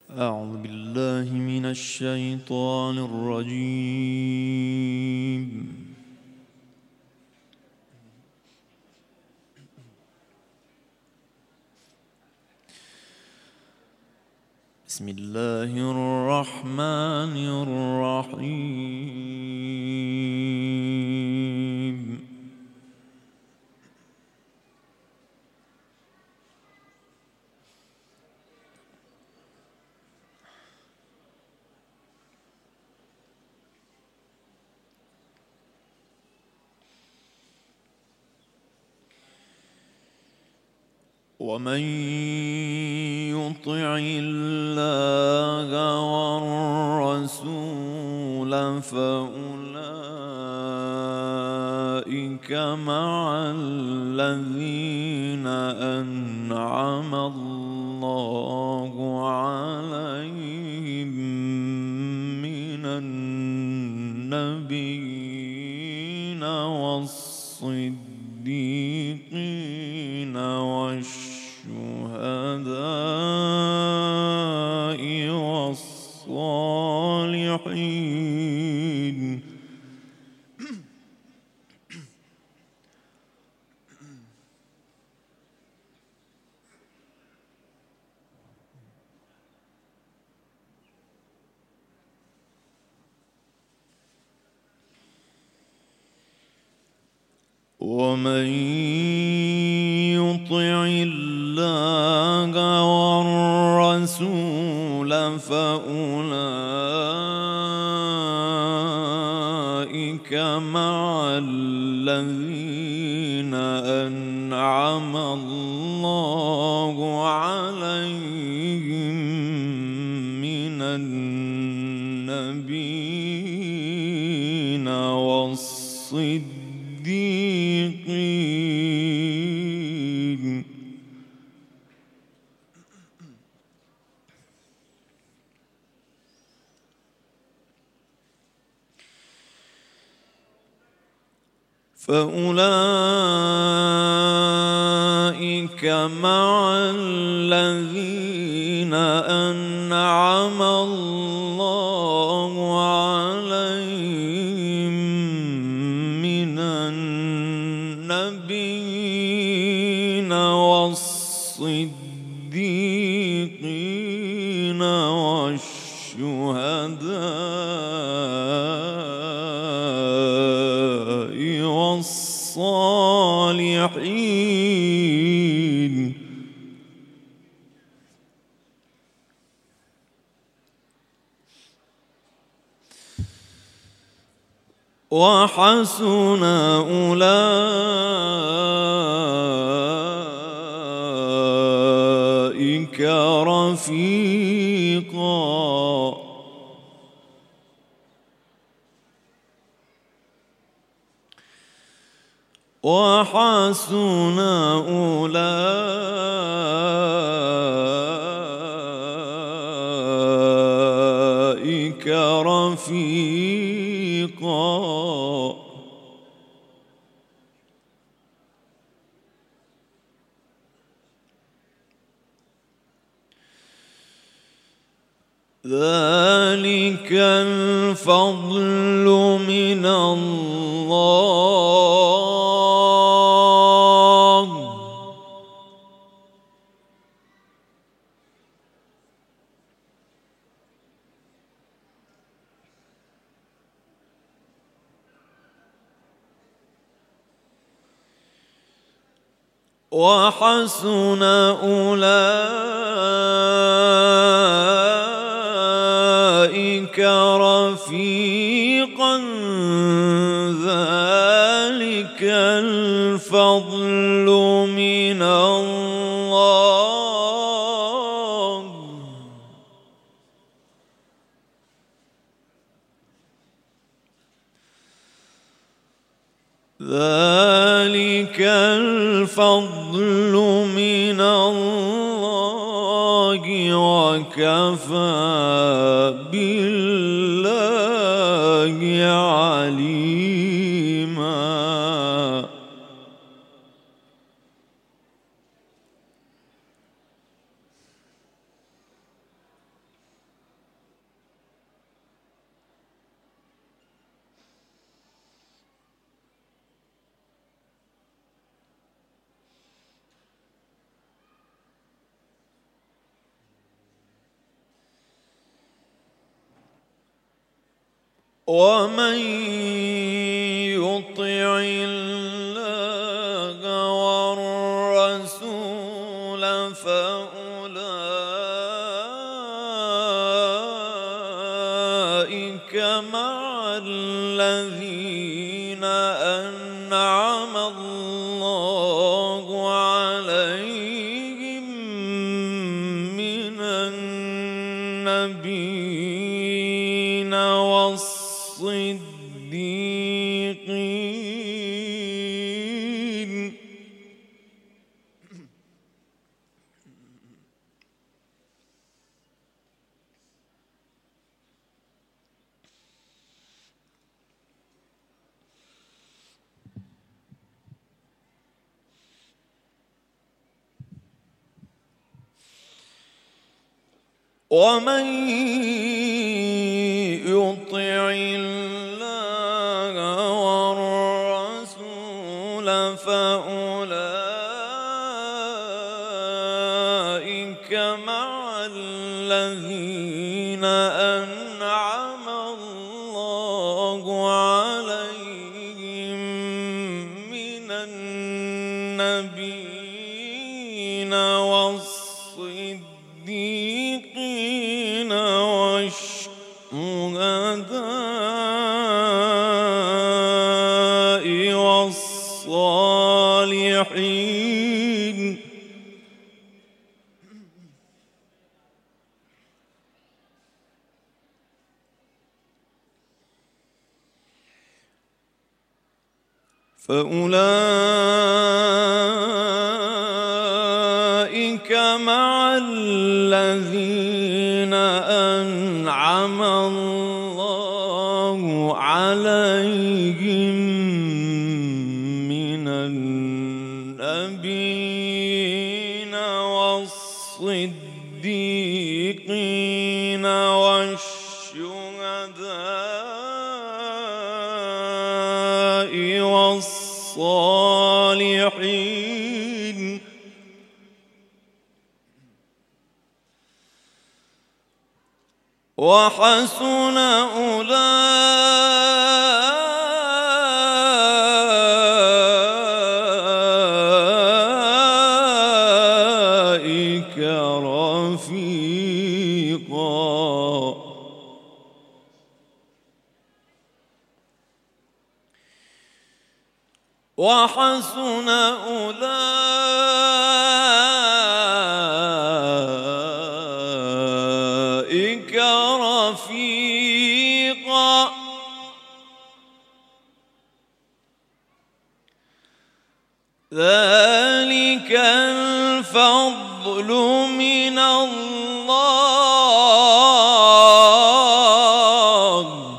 أعوذ بالله من الشيطان الرجيم. بسم الله الرحمن الرحيم. ومن يطع الله والرسول فأولئك مع الذين أنعم الله عليهم من النبيين والصديقين والشهداء والصالحين. ومن يطع الله والرسول فأولئك مع الذين أنعم الله عليهم من النبيين والصديقين فأولئك مع الذين أنعم الله عليهم من النبيين والصديقين والشهداء والصالحين. وحسن أولئك رفيقا. وحسن أولئك رفيقا. ذلك الفضل من الله. وحسن أولئك رفيقا. ذلك الفضل من الله. ذلك الفضل من الله وكفى بالله عليما. ومن يطع الله والرسول فأولئك مع الذين أنعم الله عليهم من النبيين والصديقين ومن يطع الله والرسول فأولئك مع الذين أنعم الله عليهم من النبيين والصديقين والشهداء والصالحين فأولئك مع الذين أنعم الله عليهم من النبيين والصديقين والشهداء والصالحين وحسن أولئك رفيقا وحسن أولئك رفيقا ذلك الفضل من الله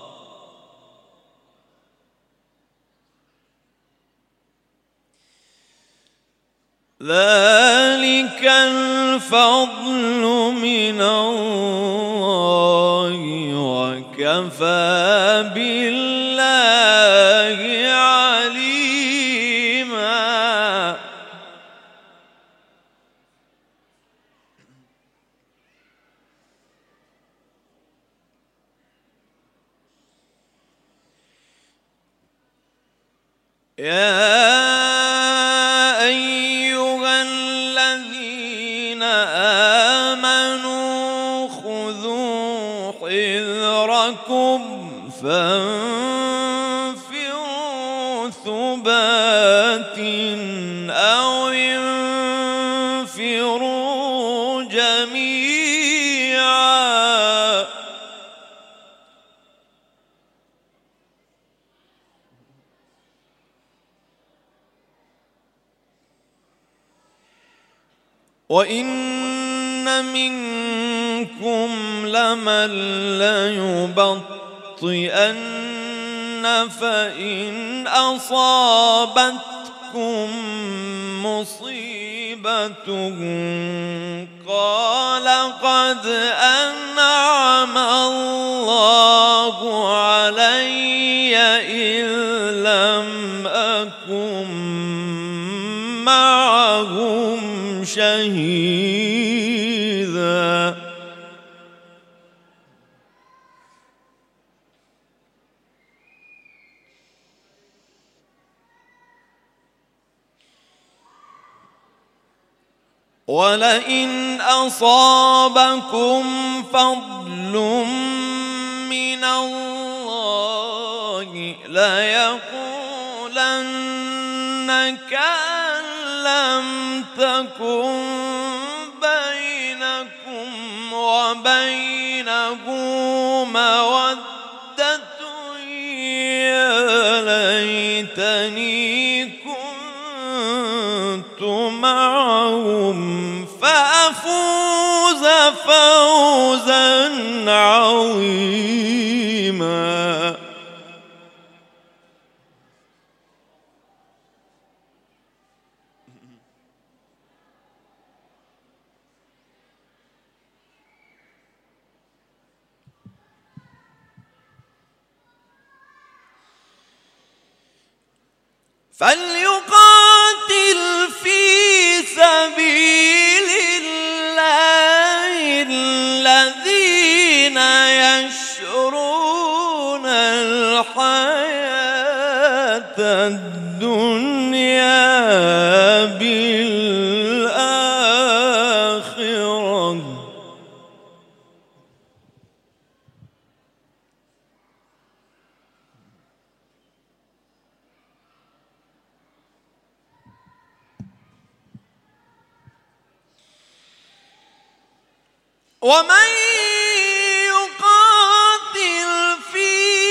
ذلك الفضل من الله وكفى بالله عليما يا أيها الذين آمنوا خذوا حذركم فانفروا ثبات أو انفروا جميعا وإن منكم لمن ليبطئن فإن أصابتكم مصيبة قال قد أنعم الله علي إذ لم أكن معهم شهيدا ولئن أصابكم فضل من الله ليقولن كأن لم تكن بينكم وبينه مودة يا ليتني كنت معهم فأفوز فوزا عظيما. فليقاتل في سبيل الله الذين يشرون الحياة الدنيا بالآخرة ومن يقاتل في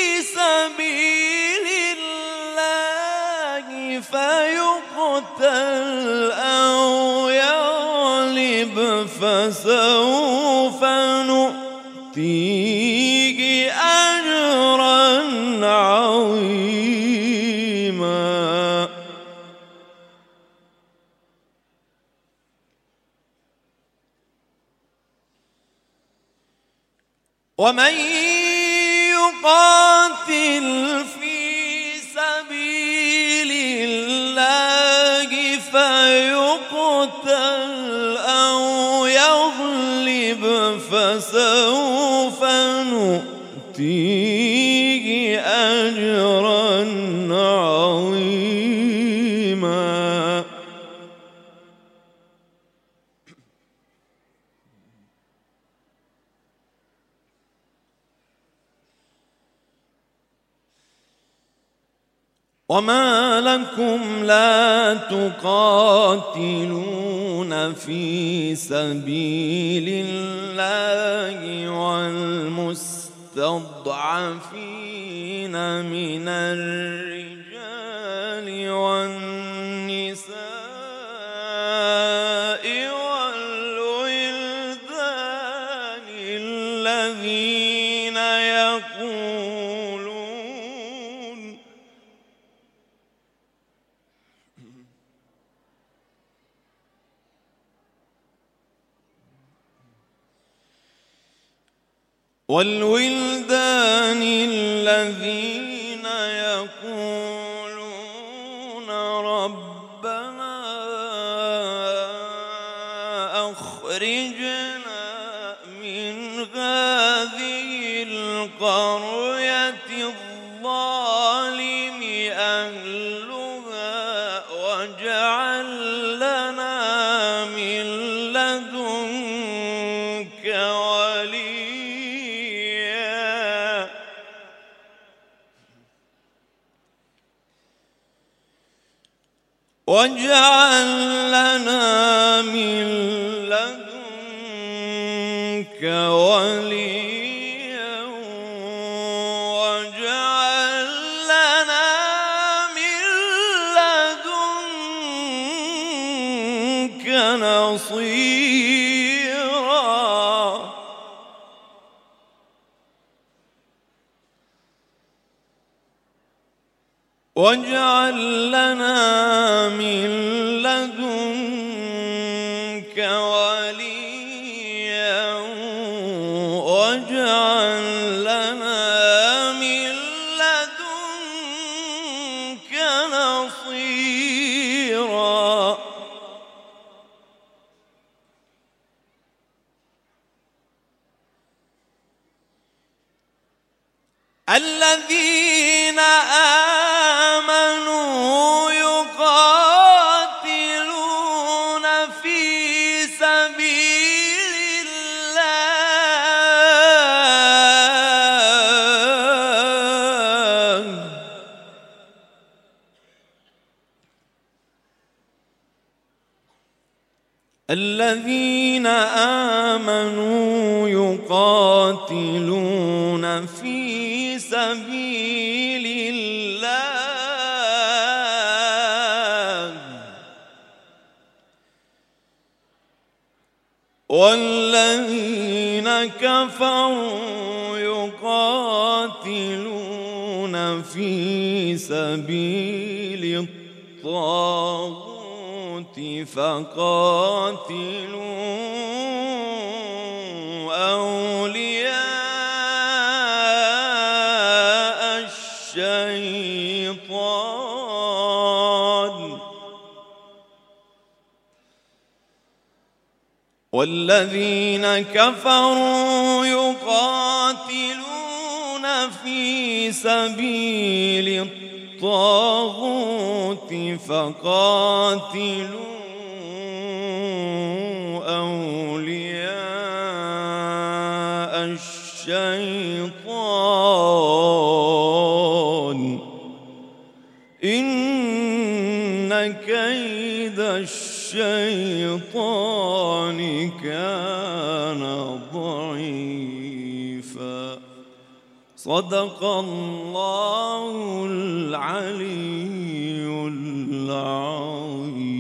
سبيل الله فيقتل أو يغلب فسوف نؤتيه أجرا عظيما. ومن يقاتل في سبيل الله فيقتل أو يغلب فسوف نؤتيه أجرا عظيما. وما لكم لا تقاتلون في سبيل الله والمستضعفين من الرجال والنساء والولدان الذين يقولون ربنا أخرجنا من هذه القرية الظالم أهلها واجعل لنا من لدنك وليا. واجعل لنا من لدنك وليا واجعل لنا من لدنك نصيرا. واجعل لنا من لدنك وليا واجعل لنا من لدنك نصيرا. الذين آمنوا يقاتلون في الذين آمنوا يقاتلون في سبيل الله والذين كفروا يقاتلون في سبيل الطاغوت فقاتلوا أولياء الشيطان والذين كفروا يقاتلون في سبيل الطاغوت فقاتلوا أولياء الشيطان إن كيد الشيطان كان ضعيفا. صدق الله العلي العظيم.